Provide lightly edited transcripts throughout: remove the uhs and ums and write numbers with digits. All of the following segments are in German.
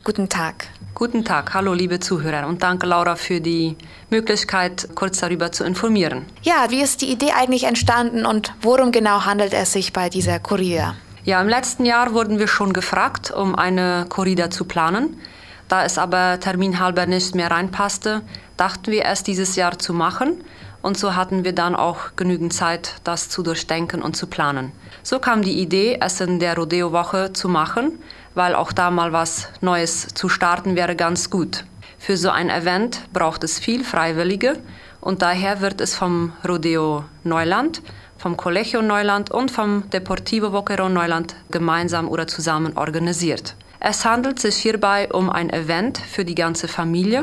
Guten Tag. Guten Tag, hallo liebe Zuhörer und danke Laura für die Möglichkeit, kurz darüber zu informieren. Ja, wie ist die Idee eigentlich entstanden und worum genau handelt es sich bei dieser Corrida? Ja, im letzten Jahr wurden wir schon gefragt, um eine Corrida zu planen. Da es aber terminhalber nicht mehr reinpasste, dachten wir es dieses Jahr zu machen. Und so hatten wir dann auch genügend Zeit, das zu durchdenken und zu planen. So kam die Idee, es in der Rodeo-Woche zu machen, weil auch da mal was Neues zu starten wäre ganz gut. Für so ein Event braucht es viel Freiwillige und daher wird es vom Rodeo Neuland, vom Colegio Neuland und vom Deportivo Boquerón Neuland gemeinsam oder zusammen organisiert. Es handelt sich hierbei um ein Event für die ganze Familie,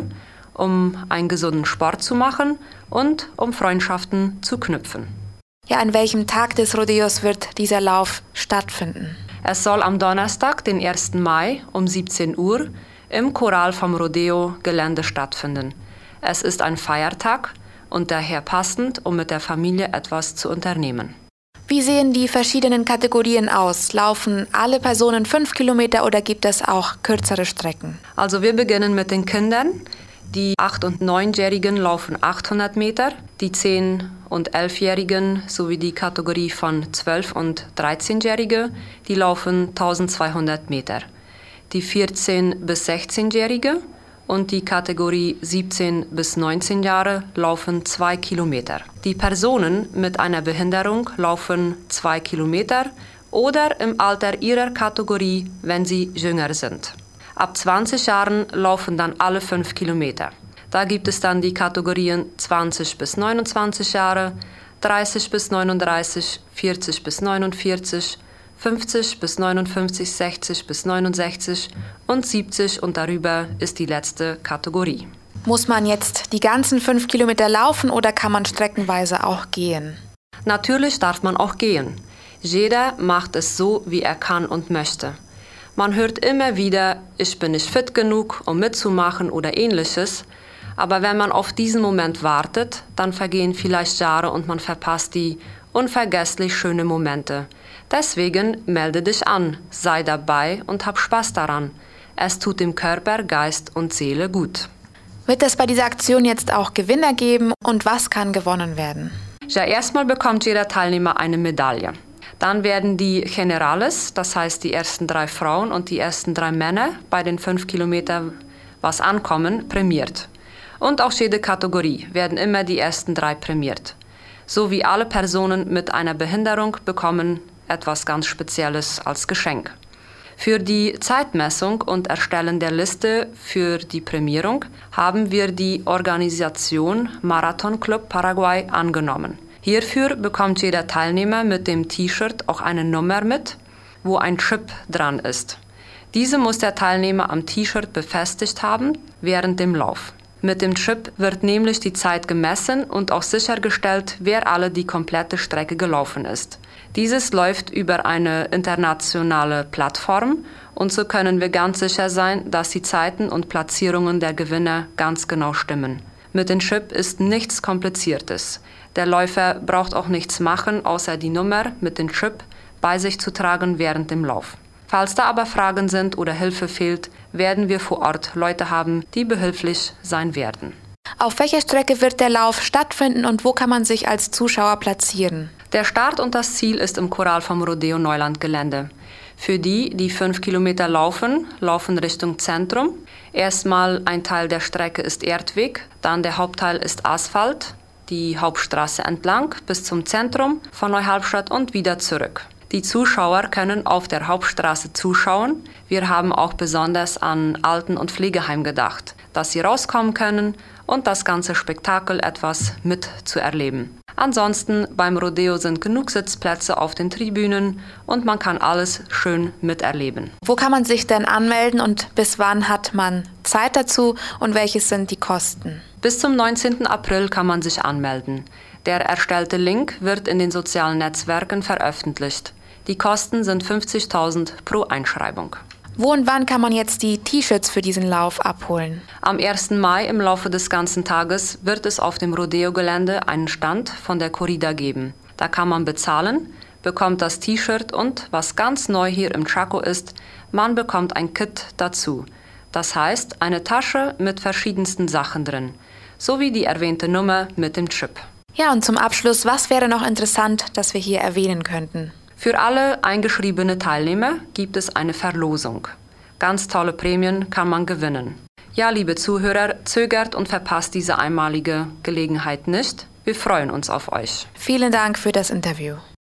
um einen gesunden Sport zu machen und um Freundschaften zu knüpfen. Ja, an welchem Tag des Rodeos wird dieser Lauf stattfinden? Es soll am Donnerstag, den 1. Mai um 17 Uhr im Corral vom Rodeo-Gelände stattfinden. Es ist ein Feiertag und daher passend, um mit der Familie etwas zu unternehmen. Wie sehen die verschiedenen Kategorien aus? Laufen alle Personen 5 Kilometer oder gibt es auch kürzere Strecken? Also wir beginnen mit den Kindern. Die 8- und 9-Jährigen laufen 800 Meter, die 10- und 11-Jährigen sowie die Kategorie von 12- und 13-Jährige, die laufen 1200 Meter. Die 14- bis 16-Jährige und die Kategorie 17 bis 19 Jahre laufen 2 Kilometer. Die Personen mit einer Behinderung laufen 2 Kilometer oder im Alter ihrer Kategorie, wenn sie jünger sind. Ab 20 Jahren laufen dann alle 5 Kilometer. Da gibt es dann die Kategorien 20 bis 29 Jahre, 30 bis 39, 40 bis 49, 50 bis 59, 60 bis 69 und 70 und darüber ist die letzte Kategorie. Muss man jetzt die ganzen 5 Kilometer laufen oder kann man streckenweise auch gehen? Natürlich darf man auch gehen. Jeder macht es so, wie er kann und möchte. Man hört immer wieder, ich bin nicht fit genug, um mitzumachen oder ähnliches. Aber wenn man auf diesen Moment wartet, dann vergehen vielleicht Jahre und man verpasst die unvergesslich schönen Momente. Deswegen melde dich an, sei dabei und hab Spaß daran. Es tut dem Körper, Geist und Seele gut. Wird es bei dieser Aktion jetzt auch Gewinner geben und was kann gewonnen werden? Ja, erstmal bekommt jeder Teilnehmer eine Medaille. Dann werden die Generales, das heißt die ersten 3 Frauen und die ersten 3 Männer bei den 5 Kilometern, was ankommen, prämiert. Und auch jede Kategorie werden immer die ersten 3 prämiert. So wie alle Personen mit einer Behinderung bekommen etwas ganz Spezielles als Geschenk. Für die Zeitmessung und Erstellen der Liste für die Prämierung haben wir die Organisation Marathon Club Paraguay angenommen. Hierfür bekommt jeder Teilnehmer mit dem T-Shirt auch eine Nummer mit, wo ein Chip dran ist. Diese muss der Teilnehmer am T-Shirt befestigt haben während dem Lauf. Mit dem Chip wird nämlich die Zeit gemessen und auch sichergestellt, wer alle die komplette Strecke gelaufen ist. Dieses läuft über eine internationale Plattform und so können wir ganz sicher sein, dass die Zeiten und Platzierungen der Gewinner ganz genau stimmen. Mit dem Chip ist nichts Kompliziertes. Der Läufer braucht auch nichts machen, außer die Nummer mit dem Chip bei sich zu tragen während dem Lauf. Falls da aber Fragen sind oder Hilfe fehlt, werden wir vor Ort Leute haben, die behilflich sein werden. Auf welcher Strecke wird der Lauf stattfinden und wo kann man sich als Zuschauer platzieren? Der Start und das Ziel ist im Corral vom Rodeo Neuland Gelände. Für die 5 Kilometer laufen Richtung Zentrum. Erstmal ein Teil der Strecke ist Erdweg, dann der Hauptteil ist Asphalt, die Hauptstraße entlang bis zum Zentrum von Neuhalbstadt und wieder zurück. Die Zuschauer können auf der Hauptstraße zuschauen. Wir haben auch besonders an Alten- und Pflegeheim gedacht, dass sie rauskommen können und das ganze Spektakel etwas mitzuerleben. Ansonsten beim Rodeo sind genug Sitzplätze auf den Tribünen und man kann alles schön miterleben. Wo kann man sich denn anmelden und bis wann hat man Zeit dazu und welches sind die Kosten? Bis zum 19. April kann man sich anmelden. Der erstellte Link wird in den sozialen Netzwerken veröffentlicht. Die Kosten sind 50.000 pro Einschreibung. Wo und wann kann man jetzt die T-Shirts für diesen Lauf abholen? Am 1. Mai im Laufe des ganzen Tages wird es auf dem Rodeo-Gelände einen Stand von der Corrida geben. Da kann man bezahlen, bekommt das T-Shirt und, was ganz neu hier im Chaco ist, man bekommt ein Kit dazu. Das heißt, eine Tasche mit verschiedensten Sachen drin, sowie die erwähnte Nummer mit dem Chip. Ja, und zum Abschluss, was wäre noch interessant, das wir hier erwähnen könnten? Für alle eingeschriebene Teilnehmer gibt es eine Verlosung. Ganz tolle Prämien kann man gewinnen. Ja, liebe Zuhörer, zögert und verpasst diese einmalige Gelegenheit nicht. Wir freuen uns auf euch. Vielen Dank für das Interview.